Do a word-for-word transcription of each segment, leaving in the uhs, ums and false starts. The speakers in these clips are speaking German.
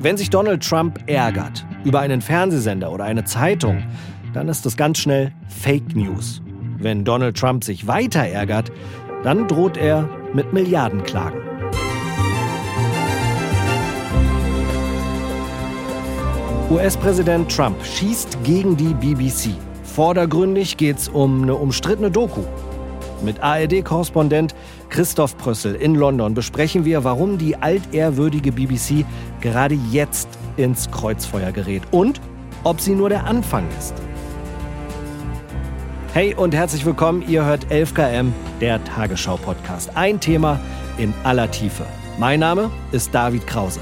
Wenn sich Donald Trump ärgert über einen Fernsehsender oder eine Zeitung, dann ist das ganz schnell Fake News. Wenn Donald Trump sich weiter ärgert, dann droht er mit Milliardenklagen. U S-Präsident Trump schießt gegen die B B C. Vordergründig geht's um eine umstrittene Doku. Mit A R D-Korrespondent Christoph Prössel in London besprechen wir, warum die altehrwürdige B B C gerade jetzt ins Kreuzfeuer gerät und ob sie nur der Anfang ist. Hey und herzlich willkommen, ihr hört elf K M, der Tagesschau-Podcast. Ein Thema in aller Tiefe. Mein Name ist David Krause.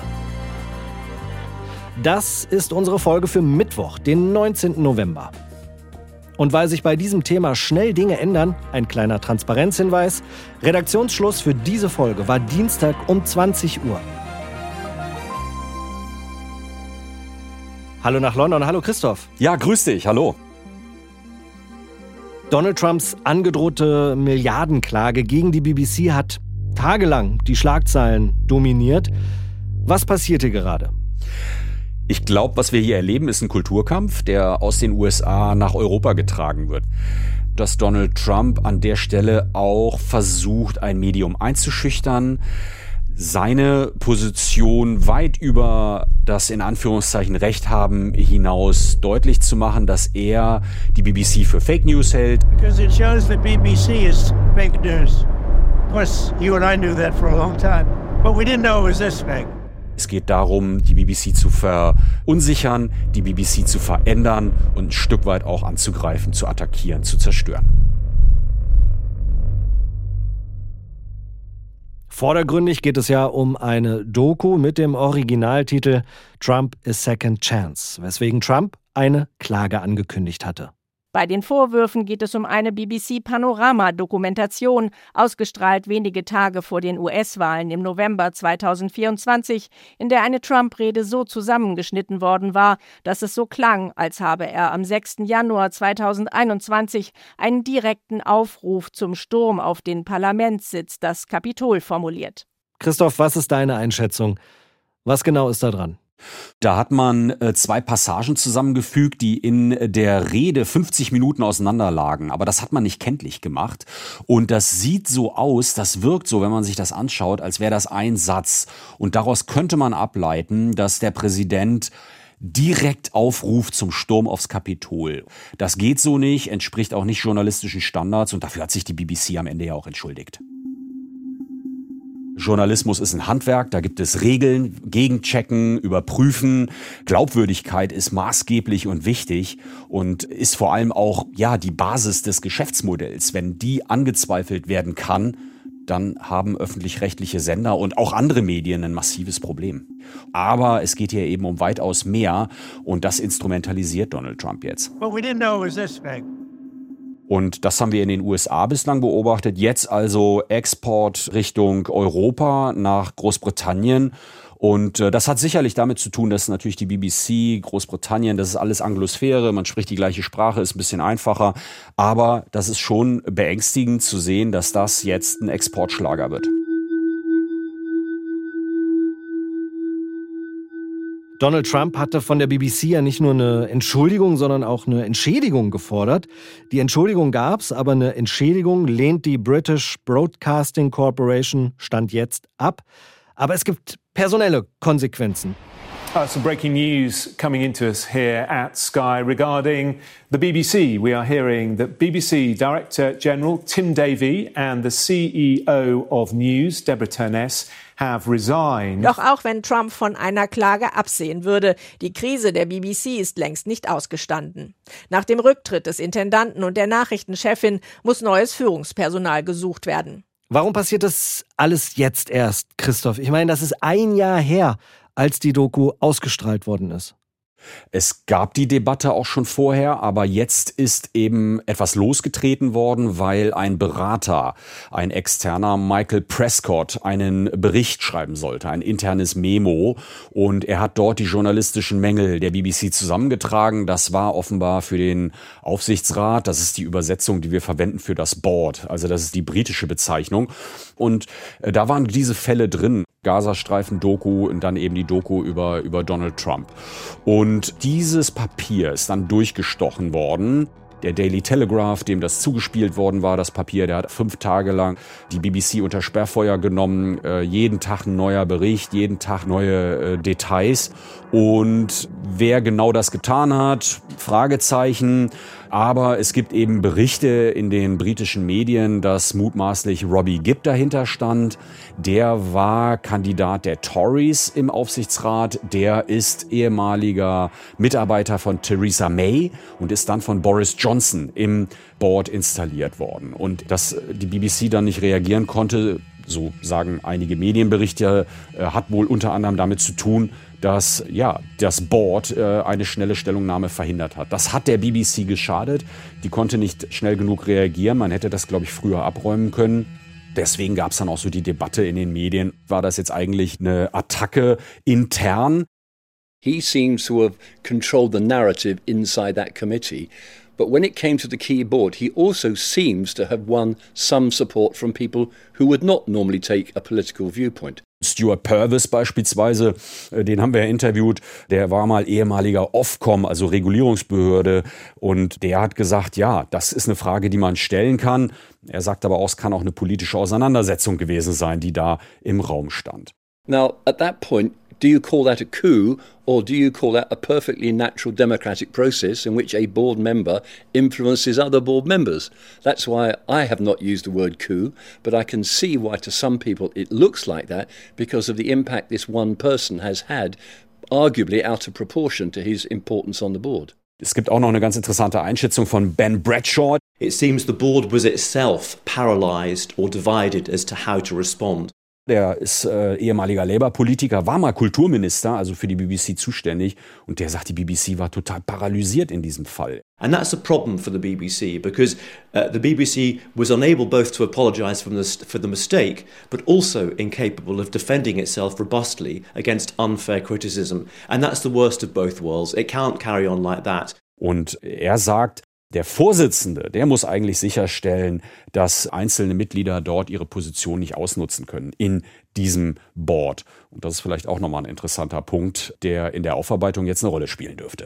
Das ist unsere Folge für Mittwoch, den neunzehnten November. Und weil sich bei diesem Thema schnell Dinge ändern, ein kleiner Transparenzhinweis: Redaktionsschluss für diese Folge war Dienstag um zwanzig Uhr. Hallo nach London, hallo Christoph. Ja, grüß dich, hallo. Donald Trumps angedrohte Milliardenklage gegen die B B C hat tagelang die Schlagzeilen dominiert. Was passiert hier gerade? Ich glaube, was wir hier erleben, ist ein Kulturkampf, der aus den U S A nach Europa getragen wird. Dass Donald Trump an der Stelle auch versucht, ein Medium einzuschüchtern, seine Position weit über das in Anführungszeichen Recht haben hinaus deutlich zu machen, dass er die B B C für Fake News hält. Because it shows that B B C is fake news. Of course, you and I knew that for a long time, but we didn't know it was this fake. Es geht darum, die B B C zu verunsichern, die B B C zu verändern und ein Stück weit auch anzugreifen, zu attackieren, zu zerstören. Vordergründig geht es ja um eine Doku mit dem Originaltitel Trump is Second Chance, weswegen Trump eine Klage angekündigt hatte. Bei den Vorwürfen geht es um eine B B C-Panorama-Dokumentation, ausgestrahlt wenige Tage vor den U S-Wahlen im November zweitausendvierundzwanzig, in der eine Trump-Rede so zusammengeschnitten worden war, dass es so klang, als habe er am sechsten Januar zweitausendeinundzwanzig einen direkten Aufruf zum Sturm auf den Parlamentssitz, das Kapitol, formuliert. Christoph, was ist deine Einschätzung? Was genau ist da dran? Da hat man äh, zwei Passagen zusammengefügt, die in der Rede fünfzig Minuten auseinanderlagen. Aber das hat man nicht kenntlich gemacht. Und das sieht so aus, das wirkt so, wenn man sich das anschaut, als wäre das ein Satz. Und daraus könnte man ableiten, dass der Präsident direkt aufruft zum Sturm aufs Kapitol. Das geht so nicht, entspricht auch nicht journalistischen Standards. Und dafür hat sich die B B C am Ende ja auch entschuldigt. Journalismus ist ein Handwerk, da gibt es Regeln, Gegenchecken, Überprüfen. Glaubwürdigkeit ist maßgeblich und wichtig und ist vor allem auch ja die Basis des Geschäftsmodells. Wenn die angezweifelt werden kann, dann haben öffentlich-rechtliche Sender und auch andere Medien ein massives Problem. Aber es geht hier eben um weitaus mehr und das instrumentalisiert Donald Trump jetzt. But we didn't know it was this fake. Und das haben wir in den U S A bislang beobachtet. Jetzt also Export Richtung Europa nach Großbritannien. Und äh, das hat sicherlich damit zu tun, dass natürlich die B B C, Großbritannien, das ist alles Anglosphäre, man spricht die gleiche Sprache, ist ein bisschen einfacher. Aber das ist schon beängstigend zu sehen, dass das jetzt ein Exportschlager wird. Donald Trump hatte von der B B C ja nicht nur eine Entschuldigung, sondern auch eine Entschädigung gefordert. Die Entschuldigung gab's, aber eine Entschädigung lehnt die British Broadcasting Corporation Stand jetzt ab. Aber es gibt personelle Konsequenzen. Uh, some breaking news coming into us here at Sky regarding the B B C. We are hearing that B B C Director General Tim Davie and the C E O of News, Deborah Turness, have resigned. Doch auch wenn Trump von einer Klage absehen würde, die Krise der B B C ist längst nicht ausgestanden. Nach dem Rücktritt des Intendanten und der Nachrichtenchefin muss neues Führungspersonal gesucht werden. Warum passiert das alles jetzt erst, Christoph? Ich meine, das ist ein Jahr her, als die Doku ausgestrahlt worden ist. Es gab die Debatte auch schon vorher, aber jetzt ist eben etwas losgetreten worden, weil ein Berater, ein externer Michael Prescott, einen Bericht schreiben sollte, ein internes Memo. Und er hat dort die journalistischen Mängel der B B C zusammengetragen. Das war offenbar für den Aufsichtsrat, das ist die Übersetzung, die wir verwenden für das Board. Also das ist die britische Bezeichnung. Und da waren diese Fälle drin. Gazastreifen-Doku und dann eben die Doku über, über Donald Trump. Und dieses Papier ist dann durchgestochen worden. Der Daily Telegraph, dem das zugespielt worden war, das Papier, der hat fünf Tage lang die B B C unter Sperrfeuer genommen. Äh, jeden Tag ein neuer Bericht, jeden Tag neue äh, Details. Und wer genau das getan hat, Fragezeichen. Aber es gibt eben Berichte in den britischen Medien, dass mutmaßlich Robbie Gibb dahinter stand. Der war Kandidat der Tories im Aufsichtsrat. Der ist ehemaliger Mitarbeiter von Theresa May und ist dann von Boris Johnson im Board installiert worden. Und dass die B B C dann nicht reagieren konnte, so sagen einige Medienberichte, hat wohl unter anderem damit zu tun, dass ja das Board äh, eine schnelle Stellungnahme verhindert hat. Das hat der B B C geschadet. Die konnte nicht schnell genug reagieren. Man hätte das, glaube ich, früher abräumen können. Deswegen gab es dann auch so die Debatte in den Medien. War das jetzt eigentlich eine Attacke intern? He seems to have controlled the narrative inside that committee. But when it came to the key board, he also seems to have won some support from people who would not normally take a political viewpoint. Stuart Purvis beispielsweise, den haben wir ja interviewt, der war mal ehemaliger Ofcom, also Regulierungsbehörde, und der hat gesagt, ja, das ist eine Frage, die man stellen kann. Er sagt aber auch, es kann auch eine politische Auseinandersetzung gewesen sein, die da im Raum stand. Now, at that point, do you call that a coup, or do you call that a perfectly natural democratic process in which a board member influences other board members? That's why I have not used the word coup, but I can see why to some people it looks like that because of the impact this one person has had, arguably out of proportion to his importance on the board. Es gibt auch noch eine ganz interessante Einschätzung von Ben Bradshaw. It seems the board was itself paralyzed or divided as to how to respond. Der ist äh, ehemaliger Labour-Politiker, war mal Kulturminister, also für die B B C zuständig. Und der sagt, die B B C war total paralysiert in diesem Fall. And that's a problem for the B B C because uh, the B B C was unable both to apologise for the, for the mistake, but also incapable of defending itself robustly against unfair criticism. And that's the worst of both worlds. It can't carry on like that. Und er sagt, der Vorsitzende, der muss eigentlich sicherstellen, dass einzelne Mitglieder dort ihre Position nicht ausnutzen können in diesem Board. Und das ist vielleicht auch nochmal ein interessanter Punkt, der in der Aufarbeitung jetzt eine Rolle spielen dürfte.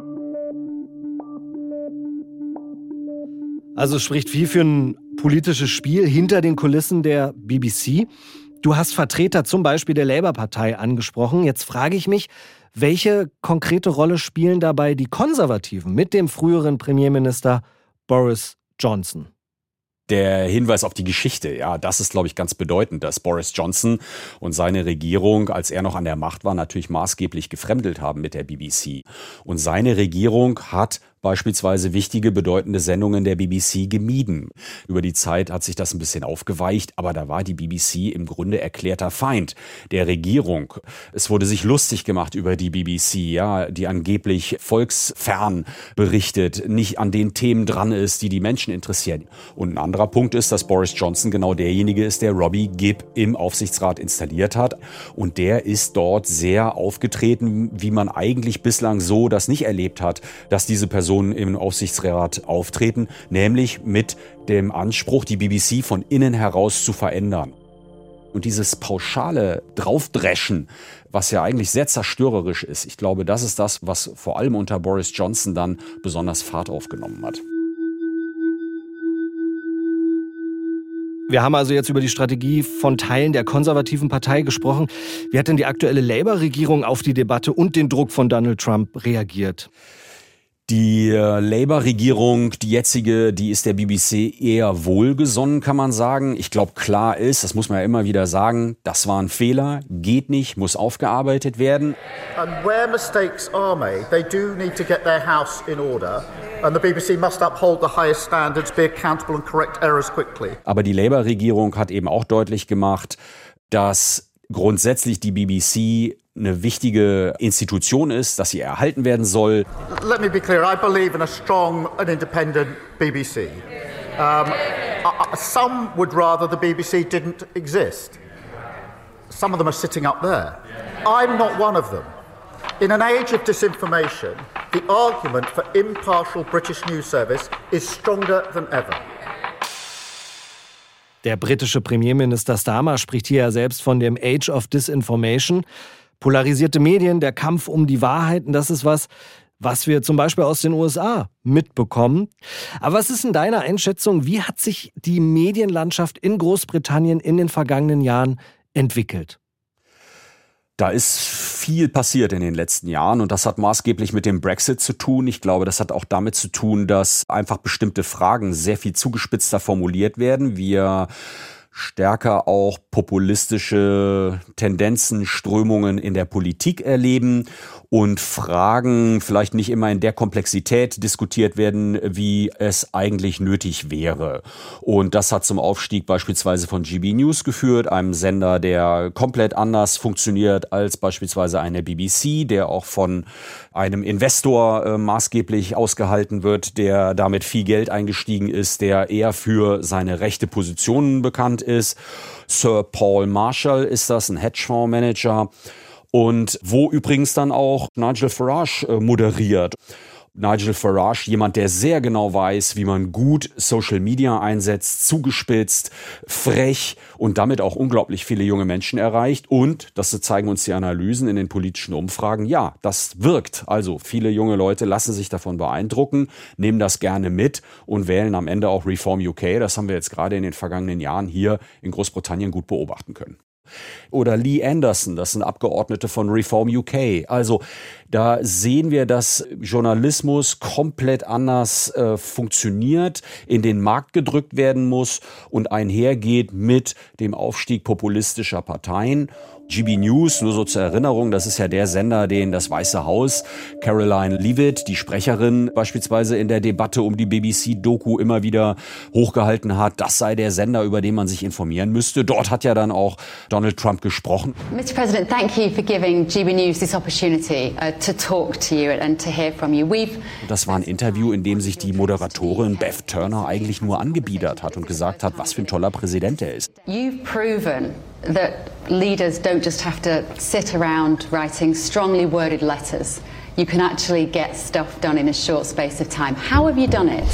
Also spricht viel für ein politisches Spiel hinter den Kulissen der B B C. Du hast Vertreter zum Beispiel der Labour-Partei angesprochen. Jetzt frage ich mich, welche konkrete Rolle spielen dabei die Konservativen mit dem früheren Premierminister Boris Johnson? Der Hinweis auf die Geschichte, ja, das ist, glaube ich, ganz bedeutend, dass Boris Johnson und seine Regierung, als er noch an der Macht war, natürlich maßgeblich gefremdelt haben mit der B B C. Und seine Regierung hat beispielsweise wichtige, bedeutende Sendungen der B B C gemieden. Über die Zeit hat sich das ein bisschen aufgeweicht, aber da war die B B C im Grunde erklärter Feind der Regierung. Es wurde sich lustig gemacht über die B B C, ja, die angeblich volksfern berichtet, nicht an den Themen dran ist, die die Menschen interessieren. Und ein anderer Punkt ist, dass Boris Johnson genau derjenige ist, der Robbie Gibb im Aufsichtsrat installiert hat. Und der ist dort sehr aufgetreten, wie man eigentlich bislang so das nicht erlebt hat, dass diese Person im Aufsichtsrat auftreten, nämlich mit dem Anspruch, die B B C von innen heraus zu verändern. Und dieses pauschale Draufdreschen, was ja eigentlich sehr zerstörerisch ist, ich glaube, das ist das, was vor allem unter Boris Johnson dann besonders Fahrt aufgenommen hat. Wir haben also jetzt über die Strategie von Teilen der konservativen Partei gesprochen. Wie hat denn die aktuelle Labour-Regierung auf die Debatte und den Druck von Donald Trump reagiert? Die äh, Labour-Regierung, die jetzige, die ist der B B C eher wohlgesonnen, kann man sagen. Ich glaube, klar ist, das muss man ja immer wieder sagen, das war ein Fehler, geht nicht, muss aufgearbeitet werden. And where mistakes are made, they do need to get their house in order. And the B B C must uphold the highest standards, be accountable and correct errors quickly. Aber die Labour-Regierung hat eben auch deutlich gemacht, dass grundsätzlich die B B C eine wichtige Institution ist, dass sie erhalten werden soll. Let me be clear, I believe in a strong and independent B B C. Um, some would rather the B B C didn't exist. Some of them are sitting up there. I'm not one of them. In an age of disinformation, the argument for impartial British news service is stronger than ever. Der britische Premierminister Starmer spricht hier ja selbst von dem Age of Disinformation. Polarisierte Medien, der Kampf um die Wahrheiten, das ist was, was wir zum Beispiel aus den U S A mitbekommen. Aber was ist in deiner Einschätzung, wie hat sich die Medienlandschaft in Großbritannien in den vergangenen Jahren entwickelt? Da ist viel passiert in den letzten Jahren und das hat maßgeblich mit dem Brexit zu tun. Ich glaube, das hat auch damit zu tun, dass einfach bestimmte Fragen sehr viel zugespitzter formuliert werden. Wir stärker auch populistische Tendenzen, Strömungen in der Politik erleben und Fragen vielleicht nicht immer in der Komplexität diskutiert werden, wie es eigentlich nötig wäre. Und das hat zum Aufstieg beispielsweise von G B News geführt, einem Sender, der komplett anders funktioniert als beispielsweise eine B B C, der auch von einem Investor äh, maßgeblich ausgehalten wird, der damit viel Geld eingestiegen ist, der eher für seine rechte Positionen bekannt ist. Sir Paul Marshall ist das, ein Hedgefondsmanager. Und wo übrigens dann auch Nigel Farage äh, moderiert. Nigel Farage, jemand, der sehr genau weiß, wie man gut Social Media einsetzt, zugespitzt, frech und damit auch unglaublich viele junge Menschen erreicht. Und, das zeigen uns die Analysen in den politischen Umfragen, ja, das wirkt. Also viele junge Leute lassen sich davon beeindrucken, nehmen das gerne mit und wählen am Ende auch Reform U K. Das haben wir jetzt gerade in den vergangenen Jahren hier in Großbritannien gut beobachten können. Oder Lee Anderson, das sind Abgeordnete von Reform U K. Also da sehen wir, dass Journalismus komplett anders äh, funktioniert, in den Markt gedrückt werden muss und einhergeht mit dem Aufstieg populistischer Parteien. G B News, nur so zur Erinnerung, das ist ja der Sender, den das Weiße Haus, Caroline Leavitt, die Sprecherin beispielsweise in der Debatte um die B B C-Doku immer wieder hochgehalten hat. Das sei der Sender, über den man sich informieren müsste. Dort hat ja dann auch Donald Trump gesprochen. Mister President, thank you for giving G B News this opportunity uh, to talk to you and to hear from you. We've Das war ein Interview, in dem sich die Moderatorin Beth Turner eigentlich nur angebiedert hat und gesagt hat, was für ein toller Präsident er ist. You've proven that leaders don't just have to sit around writing strongly worded letters. You can actually get stuff done in a short space of time. How have you done it?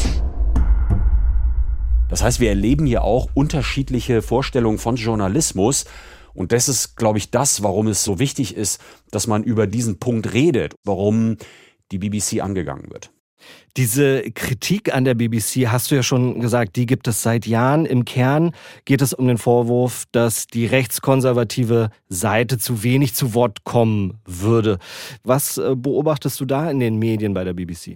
Das heißt, wir erleben hier auch unterschiedliche Vorstellungen von Journalismus. Und das ist, glaube ich, das, warum es so wichtig ist, dass man über diesen Punkt redet, warum die B B C angegangen wird. Diese Kritik an der B B C, hast du ja schon gesagt, die gibt es seit Jahren. Im Kern geht es um den Vorwurf, dass die rechtskonservative Seite zu wenig zu Wort kommen würde. Was beobachtest du da in den Medien bei der B B C?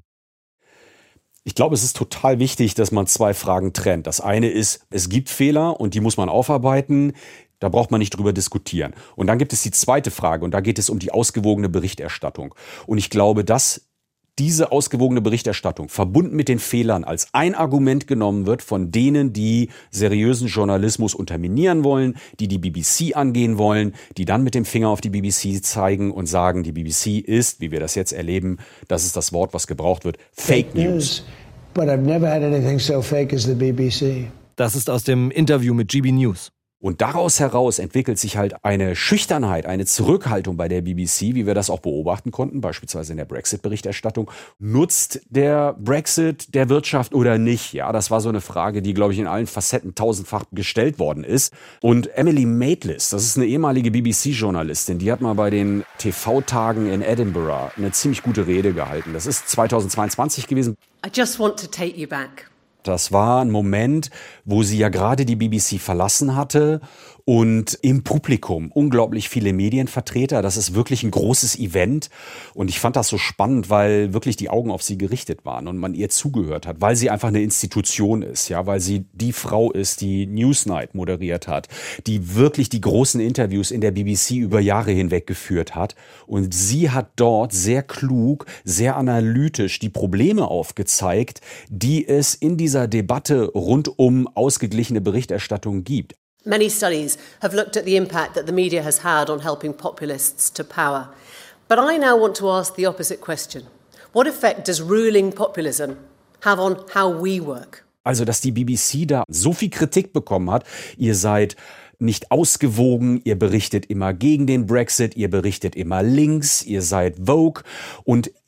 Ich glaube, es ist total wichtig, dass man zwei Fragen trennt. Das eine ist, es gibt Fehler und die muss man aufarbeiten. Da braucht man nicht drüber diskutieren. Und dann gibt es die zweite Frage und da geht es um die ausgewogene Berichterstattung. Und ich glaube, dass diese ausgewogene Berichterstattung verbunden mit den Fehlern als ein Argument genommen wird von denen, die seriösen Journalismus unterminieren wollen, die die B B C angehen wollen, die dann mit dem Finger auf die B B C zeigen und sagen, die B B C ist, wie wir das jetzt erleben, das ist das Wort, was gebraucht wird, Fake News. But I've never had anything so fake as the B B C. Das ist aus dem Interview mit G B News. Und daraus heraus entwickelt sich halt eine Schüchternheit, eine Zurückhaltung bei der B B C, wie wir das auch beobachten konnten, beispielsweise in der Brexit-Berichterstattung. Nutzt der Brexit der Wirtschaft oder nicht? Ja, das war so eine Frage, die, glaube ich, in allen Facetten tausendfach gestellt worden ist. Und Emily Maitlis, das ist eine ehemalige B B C-Journalistin, die hat mal bei den T V-Tagen in Edinburgh eine ziemlich gute Rede gehalten. Das ist zweitausendzweiundzwanzig gewesen. I just want to take you back. Das war ein Moment, wo sie ja gerade die B B C verlassen hatte und im Publikum unglaublich viele Medienvertreter. Das ist wirklich ein großes Event und ich fand das so spannend, weil wirklich die Augen auf sie gerichtet waren und man ihr zugehört hat, weil sie einfach eine Institution ist, ja, weil sie die Frau ist, die Newsnight moderiert hat, die wirklich die großen Interviews in der B B C über Jahre hinweg geführt hat und sie hat dort sehr klug, sehr analytisch die Probleme aufgezeigt, die es in dieser Debatte rund um ausgeglichene Berichterstattung gibt. Many studies have looked at the impact that the media has had on helping populists to power. But I now want to ask the opposite question. What effect does ruling populism have on how we work? Also, dass die B B C da so viel Kritik bekommen hat, ihr seid nicht ausgewogen, ihr berichtet immer gegen den Brexit, ihr berichtet immer links, ihr seid Vogue und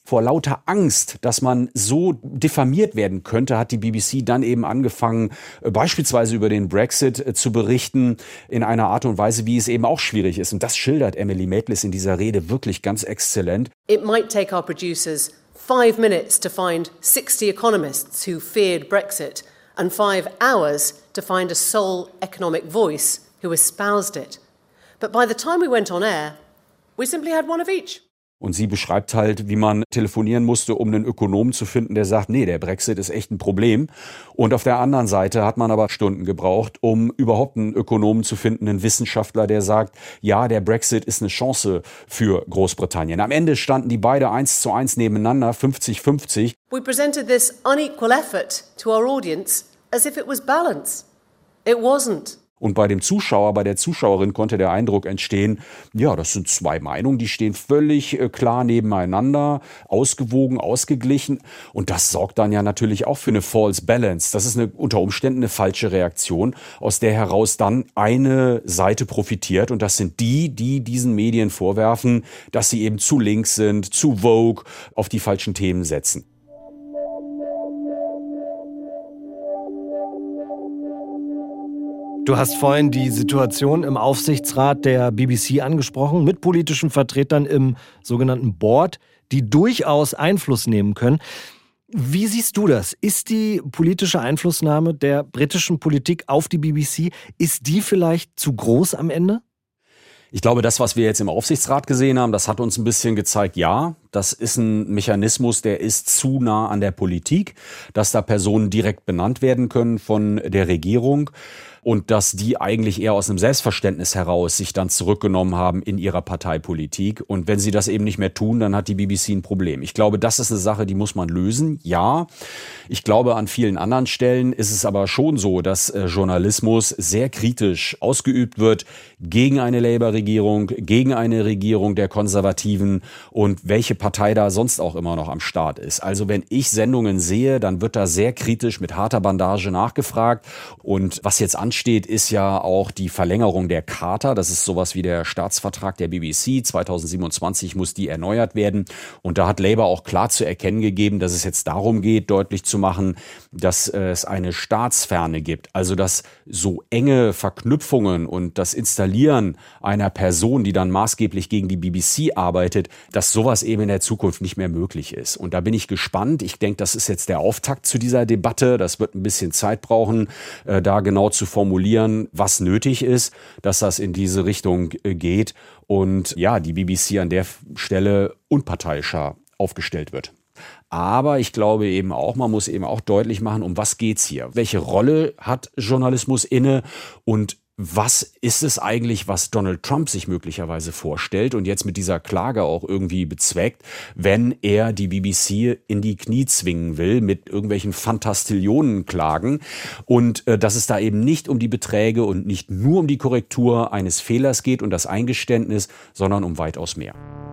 Vor lauter Angst, dass man so diffamiert werden könnte, hat die B B C dann eben angefangen, beispielsweise über den Brexit zu berichten, in einer Art und Weise, wie es eben auch schwierig ist. Und das schildert Emily Maitlis in dieser Rede wirklich ganz exzellent. It might take our producers five minutes to find sixty economists who feared Brexit and five hours to find a sole economic voice who espoused it. But by the time we went on air, we simply had one of each. Und sie beschreibt halt, wie man telefonieren musste, um einen Ökonomen zu finden, der sagt, nee, der Brexit ist echt ein Problem. Und auf der anderen Seite hat man aber Stunden gebraucht, um überhaupt einen Ökonomen zu finden, einen Wissenschaftler, der sagt, ja, der Brexit ist eine Chance für Großbritannien. Am Ende standen die beide eins zu eins nebeneinander, fünfzig fünfzig. We presented this unequal effort to our audience as if it was balance. It wasn't. Und bei dem Zuschauer, bei der Zuschauerin konnte der Eindruck entstehen, ja, das sind zwei Meinungen, die stehen völlig äh, klar nebeneinander, ausgewogen, ausgeglichen. Und das sorgt dann ja natürlich auch für eine False Balance. Das ist eine, unter Umständen eine falsche Reaktion, aus der heraus dann eine Seite profitiert. Und das sind die, die diesen Medien vorwerfen, dass sie eben zu links sind, zu Vogue, auf die falschen Themen setzen. Du hast vorhin die Situation im Aufsichtsrat der B B C angesprochen, mit politischen Vertretern im sogenannten Board, die durchaus Einfluss nehmen können. Wie siehst du das? Ist die politische Einflussnahme der britischen Politik auf die B B C, ist die vielleicht zu groß am Ende? Ich glaube, das, was wir jetzt im Aufsichtsrat gesehen haben, das hat uns ein bisschen gezeigt, ja, das ist ein Mechanismus, der ist zu nah an der Politik, dass da Personen direkt benannt werden können von der Regierung. Und dass die eigentlich eher aus einem Selbstverständnis heraus sich dann zurückgenommen haben in ihrer Parteipolitik. Und wenn sie das eben nicht mehr tun, dann hat die B B C ein Problem. Ich glaube, das ist eine Sache, die muss man lösen. Ja, ich glaube, an vielen anderen Stellen ist es aber schon so, dass äh, Journalismus sehr kritisch ausgeübt wird gegen eine Labour-Regierung, gegen eine Regierung der Konservativen und welche Partei da sonst auch immer noch am Start ist. Also wenn ich Sendungen sehe, dann wird da sehr kritisch mit harter Bandage nachgefragt. Und was jetzt ansteht, steht, ist ja auch die Verlängerung der Charta. Das ist sowas wie der Staatsvertrag der B B C. zweitausendsiebenundzwanzig muss die erneuert werden. Und da hat Labour auch klar zu erkennen gegeben, dass es jetzt darum geht, deutlich zu machen, dass es eine Staatsferne gibt. Also dass so enge Verknüpfungen und das Installieren einer Person, die dann maßgeblich gegen die B B C arbeitet, dass sowas eben in der Zukunft nicht mehr möglich ist. Und da bin ich gespannt. Ich denke, das ist jetzt der Auftakt zu dieser Debatte. Das wird ein bisschen Zeit brauchen, äh, da genau zu formulieren, was nötig ist, dass das in diese Richtung geht und ja, die B B C an der Stelle unparteiischer aufgestellt wird. Aber ich glaube eben auch, man muss eben auch deutlich machen, um was geht's hier? Welche Rolle hat Journalismus inne und was ist es eigentlich, was Donald Trump sich möglicherweise vorstellt und jetzt mit dieser Klage auch irgendwie bezweckt, wenn er die B B C in die Knie zwingen will mit irgendwelchen Fantastillionenklagen und äh, dass es da eben nicht um die Beträge und nicht nur um die Korrektur eines Fehlers geht und das Eingeständnis, sondern um weitaus mehr.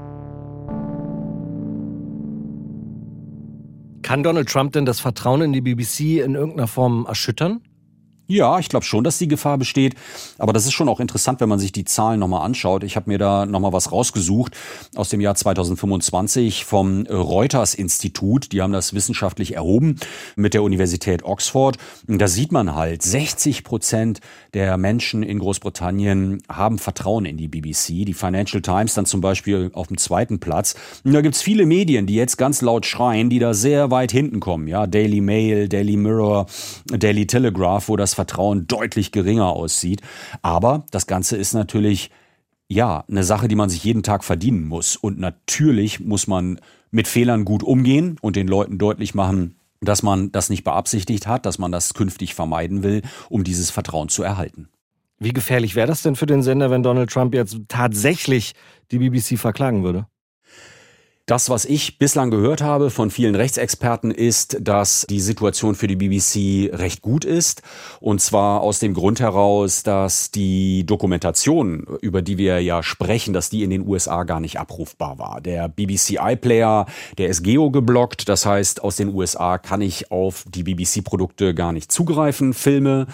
Kann Donald Trump denn das Vertrauen in die B B C in irgendeiner Form erschüttern? Ja, ich glaube schon, dass die Gefahr besteht. Aber das ist schon auch interessant, wenn man sich die Zahlen nochmal anschaut. Ich habe mir da nochmal was rausgesucht aus dem Jahr zweitausendfünfundzwanzig vom Reuters-Institut. Die haben das wissenschaftlich erhoben mit der Universität Oxford. Und da sieht man halt, sechzig Prozent der Menschen in Großbritannien haben Vertrauen in die B B C. Die Financial Times dann zum Beispiel auf dem zweiten Platz. Und da gibt's viele Medien, die jetzt ganz laut schreien, die da sehr weit hinten kommen. Ja, Daily Mail, Daily Mirror, Daily Telegraph, wo das Vertrauen deutlich geringer aussieht. Aber das Ganze ist natürlich, ja, eine Sache, die man sich jeden Tag verdienen muss. Und natürlich muss man mit Fehlern gut umgehen und den Leuten deutlich machen, dass man das nicht beabsichtigt hat, dass man das künftig vermeiden will, um dieses Vertrauen zu erhalten. Wie gefährlich wäre das denn für den Sender, wenn Donald Trump jetzt tatsächlich die B B C verklagen würde? Das, was ich bislang gehört habe von vielen Rechtsexperten, ist, dass die Situation für die B B C recht gut ist. Und zwar aus dem Grund heraus, dass die Dokumentation, über die wir ja sprechen, dass die in den U S A gar nicht abrufbar war. Der B B C iPlayer, der ist geo-geblockt. Das heißt, aus den U S A kann ich auf die B B C-Produkte gar nicht zugreifen, Filme.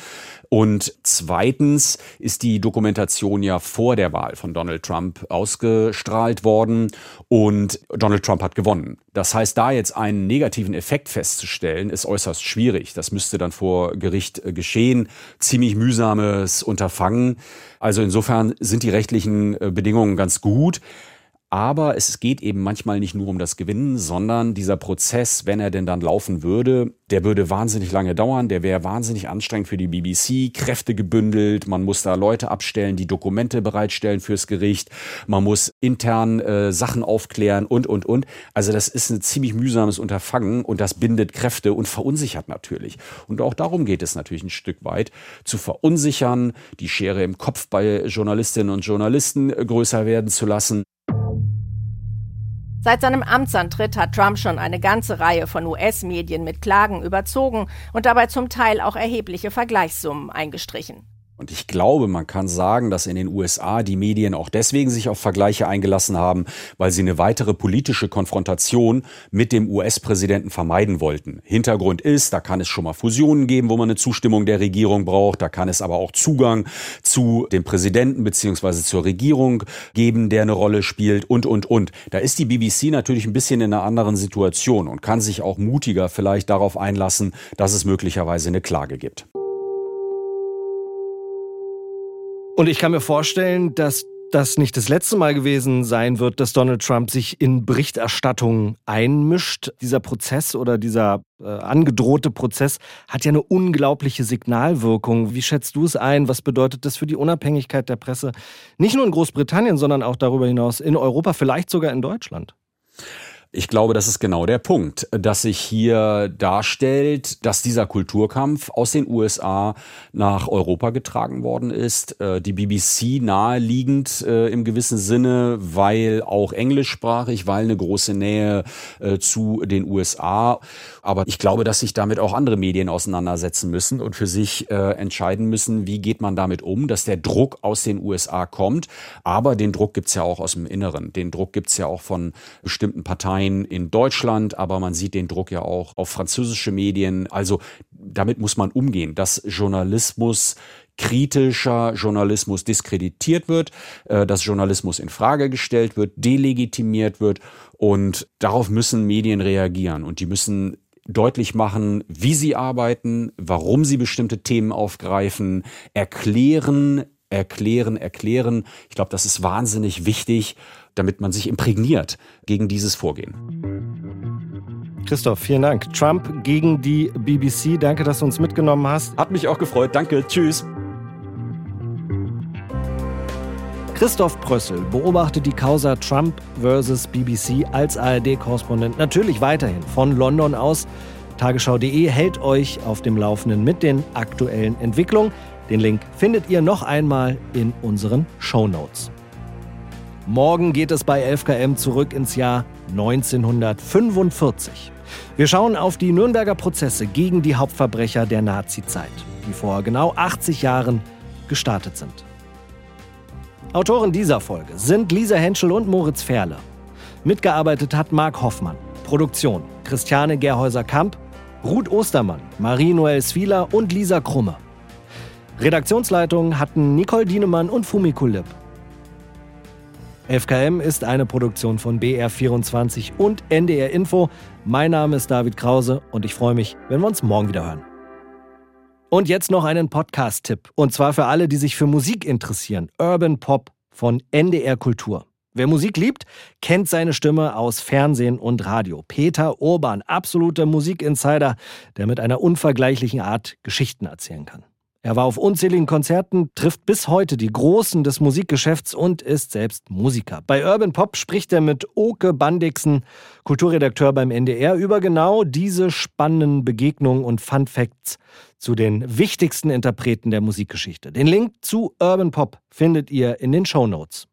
Und zweitens ist die Dokumentation ja vor der Wahl von Donald Trump ausgestrahlt worden und Donald Trump hat gewonnen. Das heißt, da jetzt einen negativen Effekt festzustellen, ist äußerst schwierig. Das müsste dann vor Gericht geschehen. Ziemlich mühsames Unterfangen. Also insofern sind die rechtlichen Bedingungen ganz gut. Aber es geht eben manchmal nicht nur um das Gewinnen, sondern dieser Prozess, wenn er denn dann laufen würde, der würde wahnsinnig lange dauern, der wäre wahnsinnig anstrengend für die B B C, Kräfte gebündelt, man muss da Leute abstellen, die Dokumente bereitstellen fürs Gericht, man muss intern äh, Sachen aufklären und, und, und. Also das ist ein ziemlich mühsames Unterfangen und das bindet Kräfte und verunsichert natürlich. Und auch darum geht es natürlich ein Stück weit, zu verunsichern, die Schere im Kopf bei Journalistinnen und Journalisten größer werden zu lassen. Seit seinem Amtsantritt hat Trump schon eine ganze Reihe von U S-Medien mit Klagen überzogen und dabei zum Teil auch erhebliche Vergleichssummen eingestrichen. Und ich glaube, man kann sagen, dass in den U S A die Medien auch deswegen sich auf Vergleiche eingelassen haben, weil sie eine weitere politische Konfrontation mit dem U S-Präsidenten vermeiden wollten. Hintergrund ist, da kann es schon mal Fusionen geben, wo man eine Zustimmung der Regierung braucht. Da kann es aber auch Zugang zu dem Präsidenten bzw. zur Regierung geben, der eine Rolle spielt und, und, und. Da ist die B B C natürlich ein bisschen in einer anderen Situation und kann sich auch mutiger vielleicht darauf einlassen, dass es möglicherweise eine Klage gibt. Und ich kann mir vorstellen, dass das nicht das letzte Mal gewesen sein wird, dass Donald Trump sich in Berichterstattung einmischt. Dieser Prozess oder dieser äh, angedrohte Prozess hat ja eine unglaubliche Signalwirkung. Wie schätzt du es ein? Was bedeutet das für die Unabhängigkeit der Presse? Nicht nur in Großbritannien, sondern auch darüber hinaus in Europa, vielleicht sogar in Deutschland. Ich glaube, das ist genau der Punkt, dass sich hier darstellt, dass dieser Kulturkampf aus den U S A nach Europa getragen worden ist. Die B B C naheliegend äh, im gewissen Sinne, weil auch englischsprachig, weil eine große Nähe äh, zu den U S A. Aber ich glaube, dass sich damit auch andere Medien auseinandersetzen müssen und für sich äh, entscheiden müssen, wie geht man damit um, dass der Druck aus den U S A kommt. Aber den Druck gibt's ja auch aus dem Inneren. Den Druck gibt's ja auch von bestimmten Parteien in Deutschland, aber man sieht den Druck ja auch auf französische Medien. Also damit muss man umgehen, dass Journalismus, kritischer Journalismus diskreditiert wird, dass Journalismus in Frage gestellt wird, delegitimiert wird und darauf müssen Medien reagieren und die müssen deutlich machen, wie sie arbeiten, warum sie bestimmte Themen aufgreifen, erklären, erklären, erklären. Ich glaube, das ist wahnsinnig wichtig, damit man sich imprägniert gegen dieses Vorgehen. Christoph, vielen Dank. Trump gegen die B B C. Danke, dass du uns mitgenommen hast. Hat mich auch gefreut. Danke. Tschüss. Christoph Prössel beobachtet die Causa Trump versus B B C als A R D-Korrespondent natürlich weiterhin von London aus. Tagesschau punkt de hält euch auf dem Laufenden mit den aktuellen Entwicklungen. Den Link findet ihr noch einmal in unseren Shownotes. Morgen geht es bei elf K M zurück ins Jahr neunzehnhundertfünfundvierzig. Wir schauen auf die Nürnberger Prozesse gegen die Hauptverbrecher der Nazizeit, die vor genau achtzig Jahren gestartet sind. Autoren dieser Folge sind Lisa Henschel und Moritz Ferle. Mitgearbeitet hat Marc Hoffmann. Produktion Christiane Gerhäuser-Kamp, Ruth Ostermann, Marie-Noël Swieler und Lisa Krumme. Redaktionsleitung hatten Nicole Dienemann und Fumiko Lipp. elf K M ist eine Produktion von B R vierundzwanzig und N D R Info. Mein Name ist David Krause und ich freue mich, wenn wir uns morgen wieder hören. Und jetzt noch einen Podcast-Tipp. Und zwar für alle, die sich für Musik interessieren. Urban Pop von N D R Kultur. Wer Musik liebt, kennt seine Stimme aus Fernsehen und Radio. Peter Urban, absoluter Musikinsider, der mit einer unvergleichlichen Art Geschichten erzählen kann. Er war auf unzähligen Konzerten, trifft bis heute die Großen des Musikgeschäfts und ist selbst Musiker. Bei Urban Pop spricht er mit Oke Bandixen, Kulturredakteur beim N D R, über genau diese spannenden Begegnungen und Fun Facts zu den wichtigsten Interpreten der Musikgeschichte. Den Link zu Urban Pop findet ihr in den Shownotes.